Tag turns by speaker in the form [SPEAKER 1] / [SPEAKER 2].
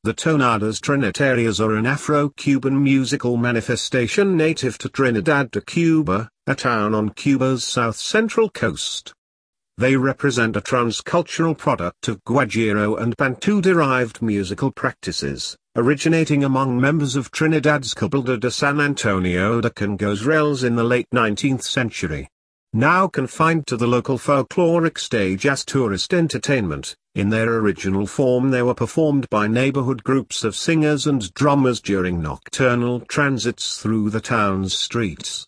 [SPEAKER 1] The Tonadas Trinitarias are an Afro-Cuban musical manifestation native to Trinidad de Cuba, a town on Cuba's south-central coast. They represent a transcultural product of Guajiro and Bantu-derived musical practices, originating among members of Trinidad's Cabildo de San Antonio de Congo's RELs in the late 19th century. Now confined to the local folkloric stage as tourist entertainment, in their original form they were performed by neighborhood groups of singers and drummers during nocturnal transits through the town's streets.